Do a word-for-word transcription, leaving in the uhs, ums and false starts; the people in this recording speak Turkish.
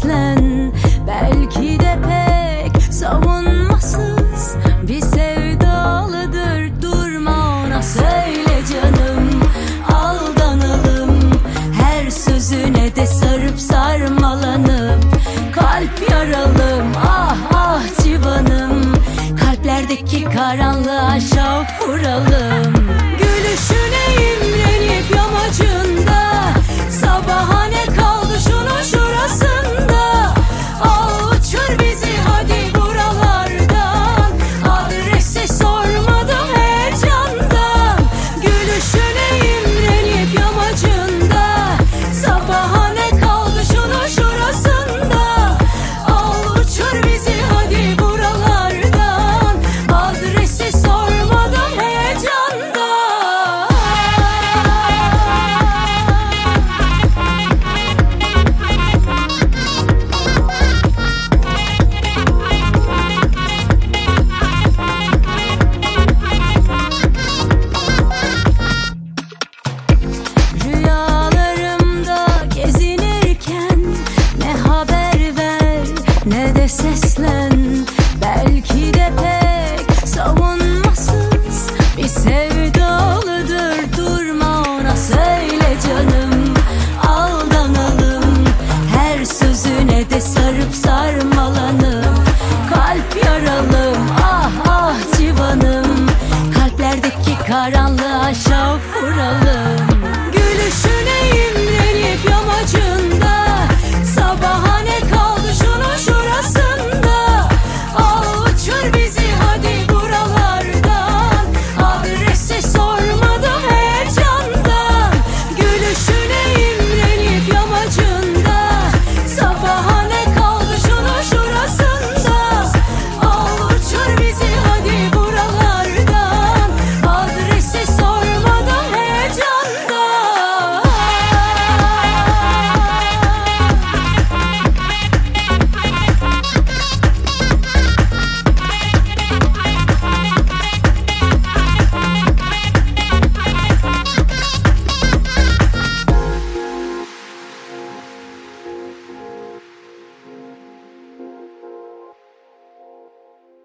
seslen. Belki de pek savunmasız bir sevdalıdır. Durma ona söyle canım, aldanalım. Her sözüne de sarıp sarmalanıp kalp yaralım, ah ah civanım. Kalplerdeki karanlığa şavk vuralım. Gülüşüne imrenip yamacında, sabaha ne kaldı şunun şurasında. Al uçur bizi hadi buralardan, adresi sormadım heyecandan. Gülüşüne imrenip yamacında, sabaha ne kaldı şunun şurasında. Al uçur bizi hadi buralardan, adresi sormadım heyecandan. Rüyalarımda gezinirken ne haber ver ne de seslen.